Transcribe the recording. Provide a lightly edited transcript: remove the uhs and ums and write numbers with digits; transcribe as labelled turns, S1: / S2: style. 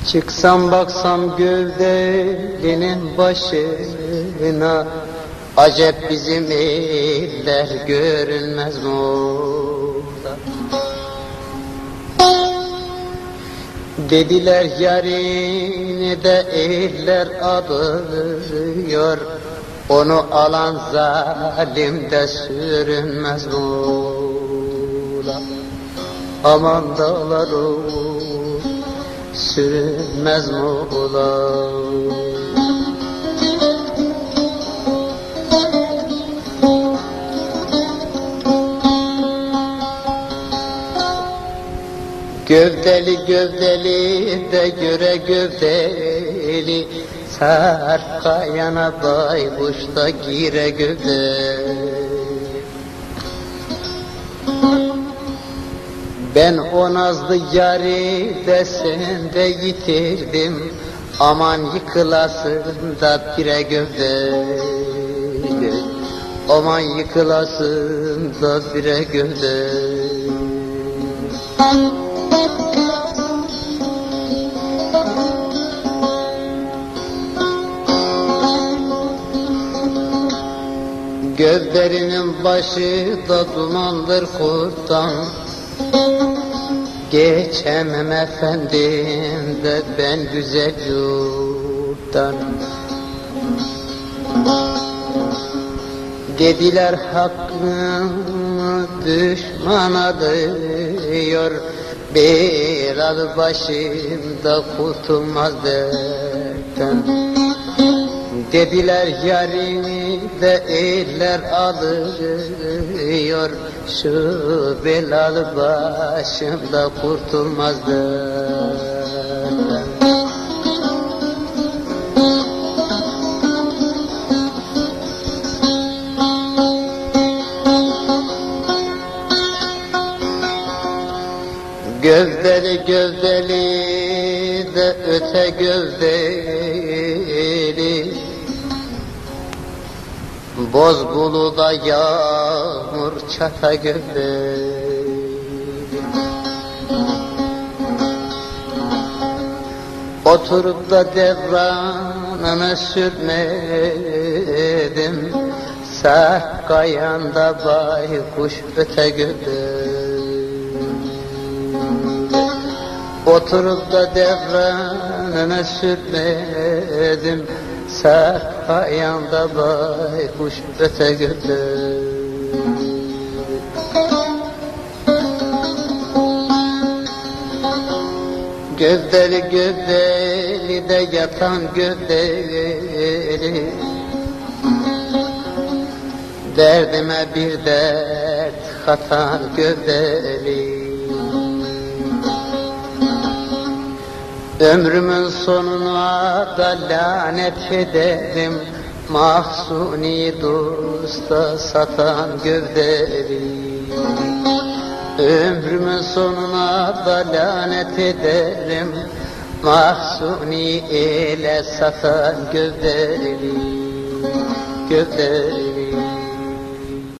S1: Çıksam baksam gövdelinin başına, acep bizim eller görünmez mi orada? Dediler yarini de eller alıyor, onu alan zalim de sürünmez mi ola? Aman dağlar sürünmez mi ola? Gövdeli gövdeli de göre gövdeli, sarkayana baykuş da gire gövdeli. Ben o nazlı yari de sende yitirdim, aman yıkılasın da bire gövdeli, aman yıkılasın da bire gövdeli. Gövderinin başı da dumandır kurttan, geçemem efendim de ben güzel yurttan. Dediler hakkını düşman adıyor, belalı başımda kurtulmaz dertten. Dediler yarini de eller alıyor, şu belalı başımda kurtulmaz dertten. Gövdeli gövdeli de öte gövdeli, Bozbulu'da yağmur çata gövdeli. Oturup da devranını sürmedim, sert kayanda baykuş öte gövdeli. Oturup da devranını sürmedim, sert ayağında baykuş öte gövdeli. Gövdeli gövdeli de yatan gövdeli, derdime bir dert katan gövdeli. Ömrümün sonuna da lanet ederim, Mahsuni dosta satan gövdeli. Ömrümün sonuna da lanet ederim, Mahsuni ile satan gövdeli, gövdeli.